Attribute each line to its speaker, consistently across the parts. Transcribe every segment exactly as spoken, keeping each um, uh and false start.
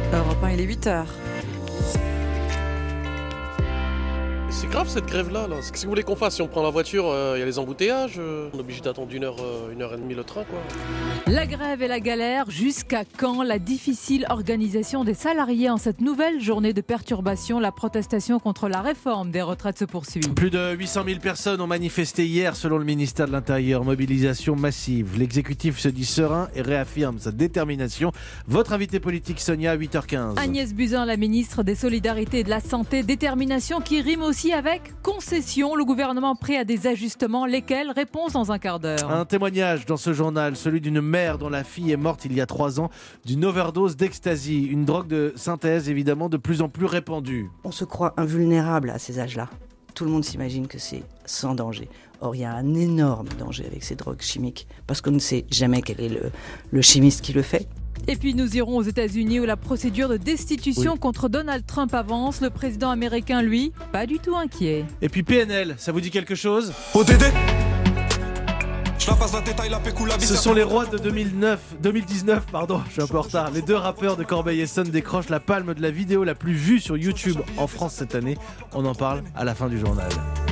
Speaker 1: Europe un, il est huit heures.
Speaker 2: C'est grave cette grève-là. Là. Qu'est-ce que vous voulez qu'on fasse? Si on prend la voiture, il euh, y a les embouteillages. Euh, on est obligé d'attendre une heure, euh, une heure et demie le train, quoi.
Speaker 3: La grève et la galère, jusqu'à quand? La difficile organisation des salariés en cette nouvelle journée de perturbation. La protestation contre la réforme des retraites se poursuit.
Speaker 4: Plus de huit cent mille personnes ont manifesté hier selon le ministère de l'Intérieur. Mobilisation massive. L'exécutif se dit serein et réaffirme sa détermination. Votre invité politique Sonia, huit heures quinze.
Speaker 3: Agnès Buzyn, la ministre des Solidarités et de la Santé. Détermination qui rime aussi avec concession. Le gouvernement prêt à des ajustements, lesquels? Réponse dans un quart d'heure.
Speaker 4: Un témoignage dans ce journal, celui d'une mère dont la fille est morte il y a trois ans d'une overdose d'ecstasy, une drogue de synthèse évidemment de plus en plus répandue.
Speaker 1: On se croit invulnérable à ces âges-là. Tout le monde s'imagine que c'est sans danger. Or, il y a un énorme danger avec ces drogues chimiques, parce qu'on ne sait jamais quel est le, le chimiste qui le fait.
Speaker 3: Et puis nous irons aux États-Unis où la procédure de destitution
Speaker 4: oui.
Speaker 3: contre Donald Trump avance. Le président américain, lui, pas du tout inquiet.
Speaker 4: Et puis P N L, ça vous dit quelque chose?
Speaker 5: O D D Je la passe la détail, la pécou, la
Speaker 4: Ce sont les rois de deux mille neuf, deux mille dix-neuf, pardon, je suis un peu en retard. Les deux rappeurs de Corbeil-Essonnes décrochent la palme de la vidéo la plus vue sur YouTube en France cette année. On en parle à la fin du journal.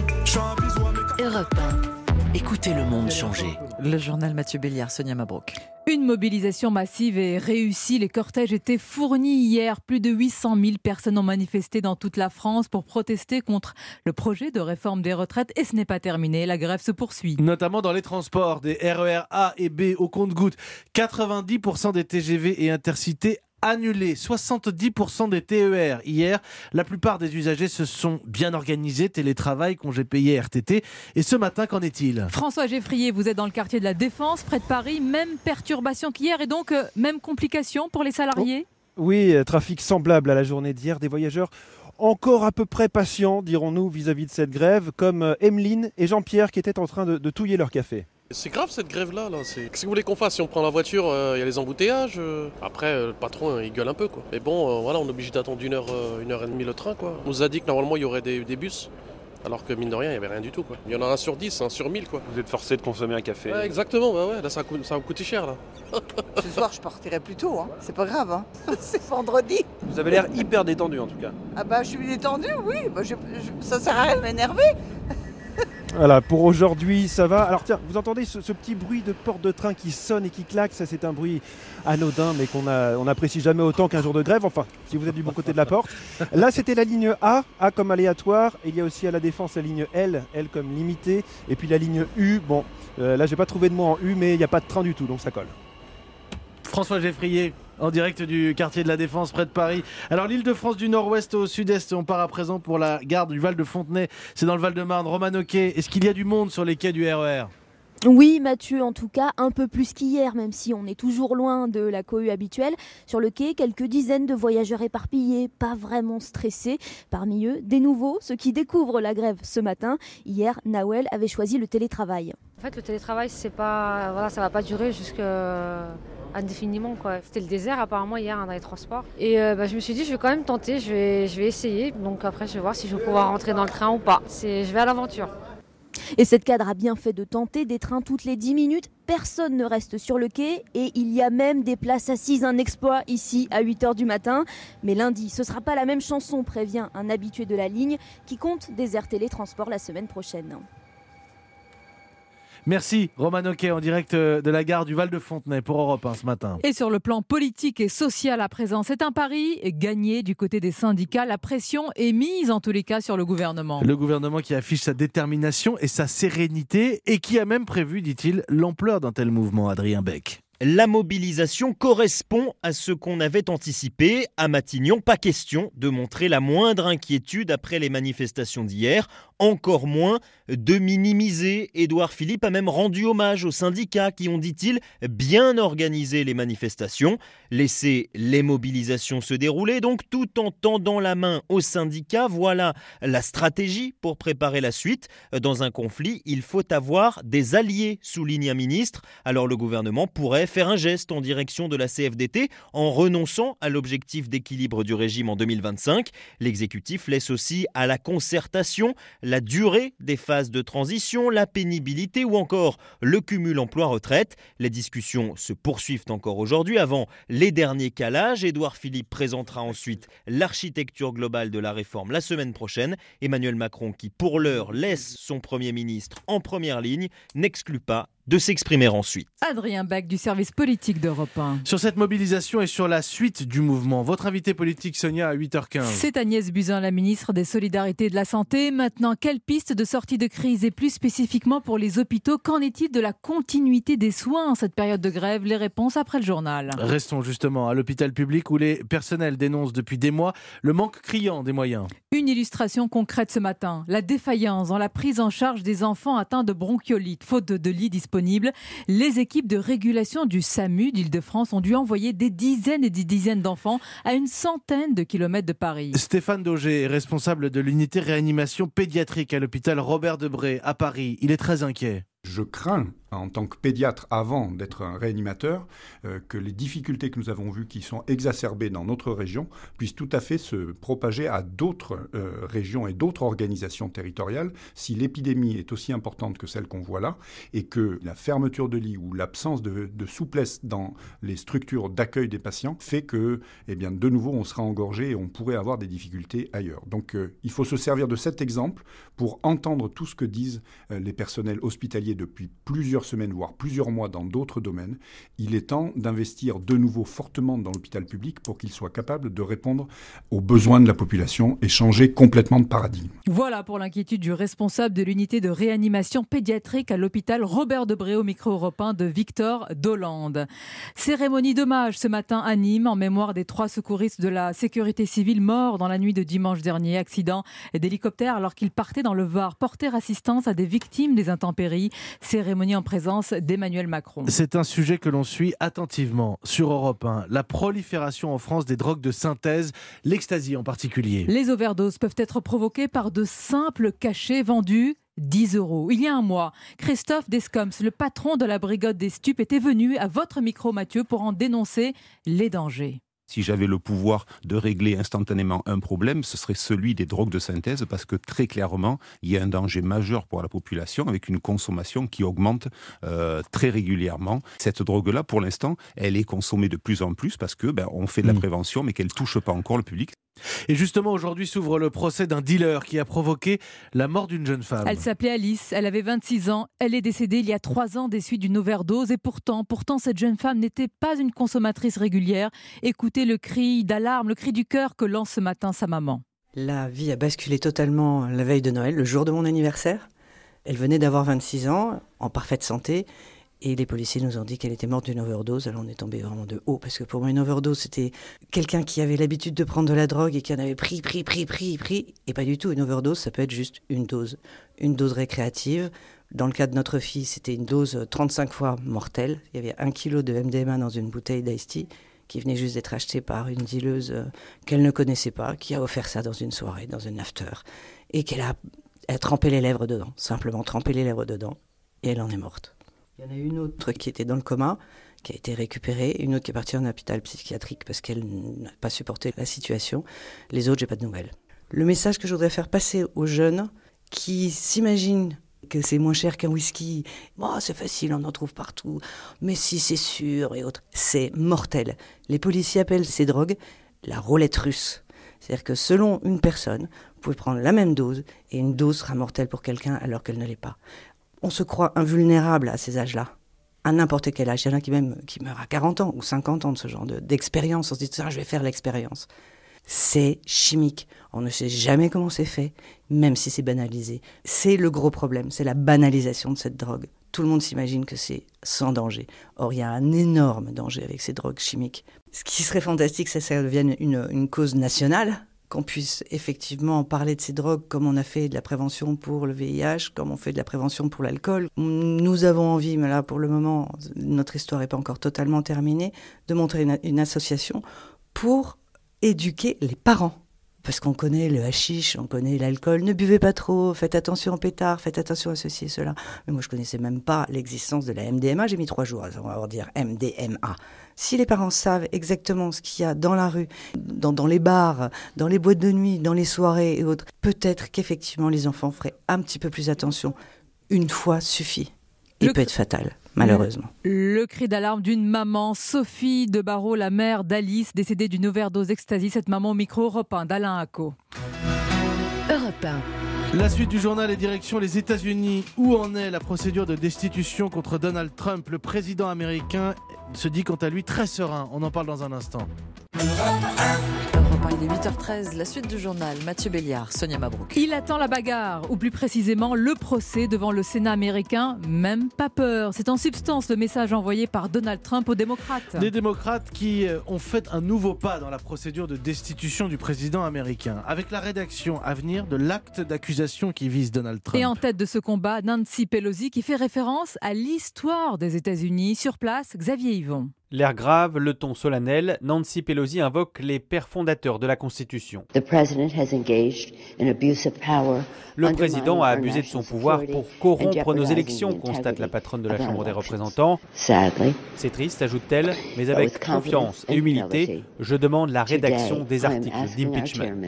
Speaker 6: Europe un. Écoutez le monde changer.
Speaker 1: Le journal Mathieu Béliard, Sonia Mabrouk.
Speaker 3: Une mobilisation massive et réussie. Les cortèges étaient fournis hier. Plus de huit cent mille personnes ont manifesté dans toute la France pour protester contre le projet de réforme des retraites. Et ce n'est pas terminé. La grève se poursuit.
Speaker 4: Notamment dans les transports, des R E R A et B au compte-gouttes. quatre-vingt-dix pour cent des T G V et intercités annulés, soixante-dix pour cent des T E R hier. La plupart des usagers se sont bien organisés, télétravail, congés payés, R T T. Et ce matin, qu'en est-il?
Speaker 3: François Geffrier, vous êtes dans le quartier de la Défense, près de Paris. Même perturbation qu'hier et donc euh, même complication pour les salariés?
Speaker 7: Oui, trafic semblable à la journée d'hier. Des voyageurs encore à peu près patients, dirons-nous, vis-à-vis de cette grève, comme Emeline et Jean-Pierre qui étaient en train de, de touiller leur café.
Speaker 2: C'est grave cette grève-là. Là. C'est... Qu'est-ce que vous voulez qu'on fasse? Si on prend la voiture, il euh, y a les embouteillages. Euh... Après, euh, le patron, il gueule un peu, quoi. Mais bon, euh, voilà, on est obligé d'attendre une heure, euh, une heure et demie le train, quoi. On nous a dit que normalement, il y aurait des, des bus. Alors que mine de rien, il n'y avait rien du tout, quoi. Il y en a un sur dix, un sur mille, quoi.
Speaker 8: Vous êtes forcé de consommer un café.
Speaker 2: Ouais, exactement, bah ouais, là ça, coûte, ça va me coûter cher, là.
Speaker 9: Ce soir, je partirai plus tôt, hein. C'est pas grave, hein. C'est vendredi.
Speaker 8: Vous avez l'air hyper détendu, en tout cas.
Speaker 9: Ah bah, je suis détendu, oui. Bah, je, je, ça sert à rien de m'énerver.
Speaker 7: Voilà, pour aujourd'hui, ça va. Alors tiens, vous entendez ce, ce petit bruit de porte de train qui sonne et qui claque. Ça, c'est un bruit anodin, mais qu'on a, on n'apprécie jamais autant qu'un jour de grève. Enfin, si vous êtes du bon côté de la porte. Là, c'était la ligne A, A comme aléatoire. Il y a aussi à la Défense la ligne L, L comme limitée. Et puis la ligne U. Bon, euh, là, j'ai pas trouvé de mot en U, mais il n'y a pas de train du tout, donc ça colle.
Speaker 4: François Geffrier, en direct du quartier de la Défense près de Paris. Alors l'Île-de-France du Nord-Ouest au Sud-Est, on part à présent pour la gare du Val-de-Fontenay. C'est dans le Val-de-Marne. Roman Oquet, est-ce qu'il y a du monde sur les quais du R E R?
Speaker 10: Oui Mathieu, en tout cas un peu plus qu'hier, même si on est toujours loin de la cohue habituelle. Sur le quai, quelques dizaines de voyageurs éparpillés, pas vraiment stressés. Parmi eux, des nouveaux, ceux qui découvrent la grève ce matin. Hier, Nawel avait choisi le télétravail.
Speaker 11: En fait, le télétravail, c'est pas, voilà, ça va pas durer jusqu'à... indéfiniment, quoi. C'était le désert apparemment hier hein, dans les transports. Et euh, bah, je me suis dit je vais quand même tenter, je vais, je vais essayer. Donc après je vais voir si je vais pouvoir rentrer dans le train ou pas. C'est, je vais à l'aventure.
Speaker 10: Et cette cadre a bien fait de tenter des trains toutes les dix minutes. Personne ne reste sur le quai et il y a même des places assises. Un exploit ici à huit heures du matin. Mais lundi, ce ne sera pas la même chanson, prévient un habitué de la ligne qui compte déserter les transports la semaine prochaine.
Speaker 4: Merci Roman Oquet en direct de la gare du Val-de-Fontenay pour Europe un ce matin.
Speaker 3: Et sur le plan politique et social à présent, c'est un pari gagné du côté des syndicats. La pression est mise en tous les cas sur le gouvernement.
Speaker 4: Le gouvernement qui affiche sa détermination et sa sérénité et qui a même prévu, dit-il, l'ampleur d'un tel mouvement. Adrien Beck.
Speaker 12: La mobilisation correspond à ce qu'on avait anticipé. À Matignon, pas question de montrer la moindre inquiétude après les manifestations d'hier. Encore moins de minimiser. Édouard Philippe a même rendu hommage aux syndicats qui ont, dit-il, bien organisé les manifestations. Laisser les mobilisations se dérouler, donc tout en tendant la main aux syndicats. Voilà la stratégie pour préparer la suite. Dans un conflit, il faut avoir des alliés, souligne un ministre. Alors le gouvernement pourrait faire un geste en direction de la C F D T en renonçant à l'objectif d'équilibre du régime en deux mille vingt-cinq. L'exécutif laisse aussi à la concertation la durée des phases de transition, la pénibilité ou encore le cumul emploi-retraite. Les discussions se poursuivent encore aujourd'hui avant les derniers calages. Édouard Philippe présentera ensuite l'architecture globale de la réforme la semaine prochaine. Emmanuel Macron, qui pour l'heure laisse son Premier ministre en première ligne, n'exclut pas de s'exprimer ensuite.
Speaker 3: Adrien Bach du service politique d'Europe un.
Speaker 4: Sur cette mobilisation et sur la suite du mouvement, votre invité politique Sonia à huit heures quinze.
Speaker 3: C'est Agnès Buzyn, la ministre des Solidarités et de la Santé. Maintenant, quelle piste de sortie de crise et plus spécifiquement pour les hôpitaux? Qu'en est-il de la continuité des soins en cette période de grève? Les réponses après le journal.
Speaker 4: Restons justement à l'hôpital public où les personnels dénoncent depuis des mois le manque criant des moyens.
Speaker 3: Une illustration concrète ce matin, la défaillance dans la prise en charge des enfants atteints de bronchiolite, faute de lits disponibles. Les équipes de régulation du SAMU d'Île-de-France ont dû envoyer des dizaines et des dizaines d'enfants à une centaine de kilomètres de Paris.
Speaker 4: Stéphane Dauger est responsable de l'unité réanimation pédiatrique à l'hôpital Robert Debré à Paris. Il est très inquiet.
Speaker 13: Je crains, en tant que pédiatre, avant d'être un réanimateur, euh, que les difficultés que nous avons vues, qui sont exacerbées dans notre région, puissent tout à fait se propager à d'autres euh, régions et d'autres organisations territoriales, si l'épidémie est aussi importante que celle qu'on voit là, et que la fermeture de lits ou l'absence de, de souplesse dans les structures d'accueil des patients fait que, eh bien, de nouveau, on sera engorgé et on pourrait avoir des difficultés ailleurs. Donc, euh, il faut se servir de cet exemple pour entendre tout ce que disent euh, les personnels hospitaliers depuis plusieurs semaines, voire plusieurs mois dans d'autres domaines. Il est temps d'investir de nouveau fortement dans l'hôpital public pour qu'il soit capable de répondre aux besoins de la population et changer complètement de paradigme.
Speaker 3: Voilà pour l'inquiétude du responsable de l'unité de réanimation pédiatrique à l'hôpital Robert Debré au micro européen de Victor Dolande. Cérémonie d'hommage ce matin à Nîmes en mémoire des trois secouristes de la sécurité civile morts dans la nuit de dimanche dernier. Accident d'hélicoptère alors qu'ils partaient dans le Var porter assistance à des victimes des intempéries. Cérémonie en présence d'Emmanuel Macron.
Speaker 4: C'est un sujet que l'on suit attentivement sur Europe un. La prolifération en France des drogues de synthèse, l'ecstasy en particulier.
Speaker 3: Les overdoses peuvent être provoquées par de simples cachets vendus dix euros. Il y a un mois, Christophe Descombs, le patron de la brigade des stupes, était venu à votre micro, Mathieu, pour en dénoncer les dangers.
Speaker 14: Si j'avais le pouvoir de régler instantanément un problème, ce serait celui des drogues de synthèse, parce que très clairement, il y a un danger majeur pour la population avec une consommation qui augmente euh, très régulièrement. Cette drogue-là, pour l'instant, elle est consommée de plus en plus parce que ben, on fait de la prévention, mais qu'elle ne touche pas encore le public.
Speaker 4: Et justement, aujourd'hui s'ouvre le procès d'un dealer qui a provoqué la mort d'une jeune femme.
Speaker 3: Elle s'appelait Alice, elle avait vingt-six ans. Elle est décédée il y a trois ans des suites d'une overdose. Et pourtant, pourtant, cette jeune femme n'était pas une consommatrice régulière. Écoutez le cri d'alarme, le cri du cœur que lance ce matin sa maman.
Speaker 1: La vie a basculé totalement la veille de Noël, le jour de mon anniversaire. Elle venait d'avoir vingt-six ans, en parfaite santé. Et les policiers nous ont dit qu'elle était morte d'une overdose. Alors on est tombé vraiment de haut, parce que pour moi une overdose c'était quelqu'un qui avait l'habitude de prendre de la drogue et qui en avait pris, pris, pris, pris, pris. Et pas du tout, une overdose ça peut être juste une dose, une dose récréative. Dans le cas de notre fille, c'était une dose trente-cinq fois mortelle. Il y avait un kilo de M D M A dans une bouteille d'Ice Tea qui venait juste d'être achetée par une dealeuse qu'elle ne connaissait pas, qui a offert ça dans une soirée, dans une after, et qu'elle a, a trempé les lèvres dedans, simplement trempé les lèvres dedans, et elle en est morte. Il y en a une autre qui était dans le coma, qui a été récupérée, une autre qui est partie en hôpital psychiatrique parce qu'elle n'a pas supporté la situation. Les autres, j'ai pas de nouvelles. Le message que je voudrais faire passer aux jeunes qui s'imaginent que c'est moins cher qu'un whisky, oh, c'est facile, on en trouve partout, mais si c'est sûr et autres, c'est mortel. Les policiers appellent ces drogues la roulette russe. C'est-à-dire que selon une personne, vous pouvez prendre la même dose et une dose sera mortelle pour quelqu'un alors qu'elle ne l'est pas. On se croit invulnérable à ces âges-là, à n'importe quel âge. Il y en a qui, même, qui meurent à quarante ans ou cinquante ans de ce genre de, d'expérience. On se dit, ça, je vais faire l'expérience. C'est chimique. On ne sait jamais comment c'est fait, même si c'est banalisé. C'est le gros problème, c'est la banalisation de cette drogue. Tout le monde s'imagine que c'est sans danger. Or, il y a un énorme danger avec ces drogues chimiques. Ce qui serait fantastique, c'est que ça devienne une, une cause nationale, qu'on puisse effectivement parler de ces drogues comme on a fait de la prévention pour le V I H, comme on fait de la prévention pour l'alcool. Nous avons envie, mais là pour le moment, notre histoire n'est pas encore totalement terminée, de montrer une, une association pour éduquer les parents. Parce qu'on connaît le hashish, on connaît l'alcool. Ne buvez pas trop, faites attention au pétard, faites attention à ceci et cela. Mais moi, je connaissais même pas l'existence de la M D M A. J'ai mis trois jours à savoir dire M D M A. Si les parents savent exactement ce qu'il y a dans la rue, dans, dans les bars, dans les boîtes de nuit, dans les soirées et autres, peut-être qu'effectivement les enfants feraient un petit peu plus attention. Une fois suffit. Il peut être fatal, malheureusement.
Speaker 3: Le, le cri d'alarme d'une maman, Sophie de Barreau, la mère d'Alice, décédée d'une overdose d'ecstasy. Cette maman au micro Europe un d'Alain Acco.
Speaker 6: Europe un.
Speaker 4: La suite du journal est direction les États-Unis. Où en est la procédure de destitution contre Donald Trump? Le président américain se dit quant à lui très serein. On en parle dans un instant.
Speaker 15: Il est huit heures treize, la suite du journal, Mathieu Béliard, Sonia Mabrouk.
Speaker 3: Il attend la bagarre, ou plus précisément le procès devant le Sénat américain. Même pas peur. C'est en substance le message envoyé par Donald Trump aux démocrates.
Speaker 4: Des démocrates qui ont fait un nouveau pas dans la procédure de destitution du président américain, avec la rédaction à venir de l'acte d'accusation qui vise Donald Trump.
Speaker 3: Et en tête de ce combat, Nancy Pelosi qui fait référence à l'histoire des États-Unis. Sur place, Xavier Yvon.
Speaker 16: L'air grave, le ton solennel, Nancy Pelosi invoque les pères fondateurs de la Constitution.
Speaker 17: Le
Speaker 16: président a abusé de son pouvoir pour corrompre nos élections, constate la patronne de la Chambre des représentants. C'est triste, ajoute-t-elle, mais avec confiance et humilité, je demande la rédaction des articles d'impeachment.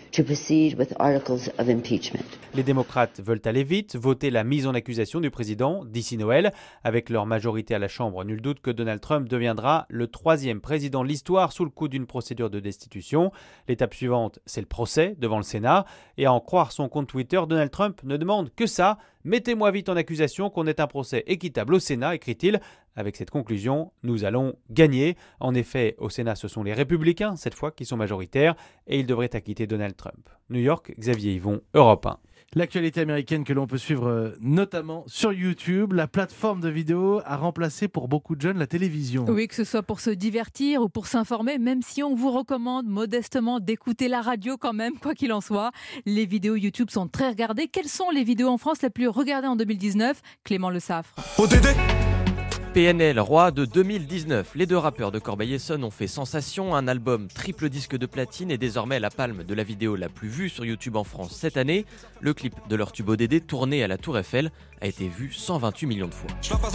Speaker 16: Les démocrates veulent aller vite, voter la mise en accusation du président d'ici Noël. Avec leur majorité à la Chambre, nul doute que Donald Trump deviendra le troisième président de l'histoire sous le coup d'une procédure de destitution. L'étape suivante, c'est le procès devant le Sénat. Et à en croire son compte Twitter, Donald Trump ne demande que ça. Mettez-moi vite en accusation qu'on ait un procès équitable au Sénat, écrit-il. Avec cette conclusion, nous allons gagner. En effet, au Sénat, ce sont les républicains, cette fois, qui sont majoritaires, et ils devraient acquitter Donald Trump. New York, Xavier Yvon, Europe un.
Speaker 4: L'actualité américaine que l'on peut suivre notamment sur YouTube, la plateforme de vidéo a remplacé pour beaucoup de jeunes la télévision.
Speaker 3: Oui, que ce soit pour se divertir ou pour s'informer, même si on vous recommande modestement d'écouter la radio quand même, quoi qu'il en soit. Les vidéos YouTube sont très regardées. Quelles sont les vidéos en France les plus regardées en deux mille dix-neuf? Clément Le Saffre.
Speaker 18: O D D P N L, roi de deux mille dix-neuf. Les deux rappeurs de Corbeil-Essonnes ont fait sensation. Un album triple disque de platine est désormais la palme de la vidéo la plus vue sur YouTube en France cette année. Le clip de leur tube O D D, tourné à la Tour Eiffel, a été vu cent vingt-huit millions de fois.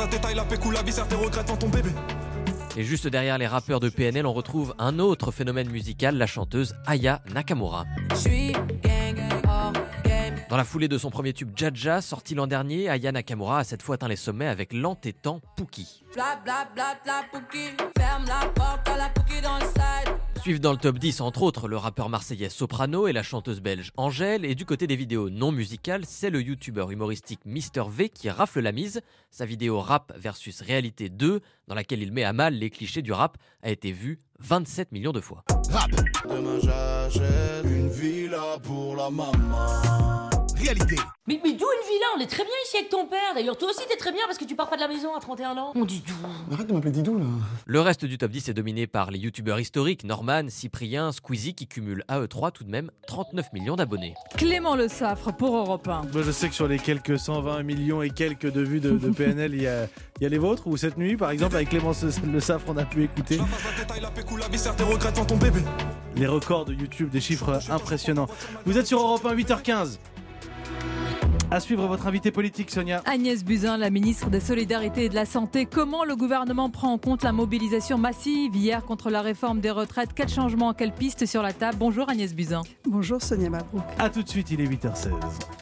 Speaker 18: Et juste derrière les rappeurs de P N L, on retrouve un autre phénomène musical, la chanteuse Aya Nakamura. Dans la foulée de son premier tube Jaja, sorti l'an dernier, Aya Nakamura a cette fois atteint les sommets avec l'entêtant Pookie. Suivent dans le top dix entre autres le rappeur marseillais Soprano et la chanteuse belge Angèle. Et du côté des vidéos non musicales, c'est le youtubeur humoristique Mister V qui rafle la mise. Sa vidéo Rap versus Réalité deux, dans laquelle il met à mal les clichés du rap, a été vue vingt-sept millions de fois.
Speaker 5: Rap. Demain j'achète une villa pour la maman. Réalité.
Speaker 19: Mais, mais d'où une villa? On est très bien ici avec ton père. D'ailleurs, toi aussi t'es très bien parce que tu pars pas de la maison à trente et un ans. On dit Didou.
Speaker 5: Arrête de m'appeler Didou là.
Speaker 18: Le reste du top dix est dominé par les youtubeurs historiques Norman, Cyprien, Squeezie qui cumulent à eux trois tout de même trente-neuf millions d'abonnés.
Speaker 3: Clément Le Saffre pour Europe un.
Speaker 4: Moi, je sais que sur les quelques cent vingt millions et quelques de vues de, de P N L, il y a, il y a les vôtres ou cette nuit par exemple avec Clément Le Saffre on a pu écouter les records de YouTube, des chiffres impressionnants. Vous êtes sur Europe un, huit heures quinze. À suivre votre invité politique, Sonia.
Speaker 3: Agnès Buzyn, la ministre des Solidarités et de la Santé. Comment le gouvernement prend en compte la mobilisation massive hier contre la réforme des retraites? Quel changement, quelle piste sur la table? Bonjour Agnès Buzyn.
Speaker 20: Bonjour Sonia Mabrouk.
Speaker 4: A tout de suite, il est huit heures seize.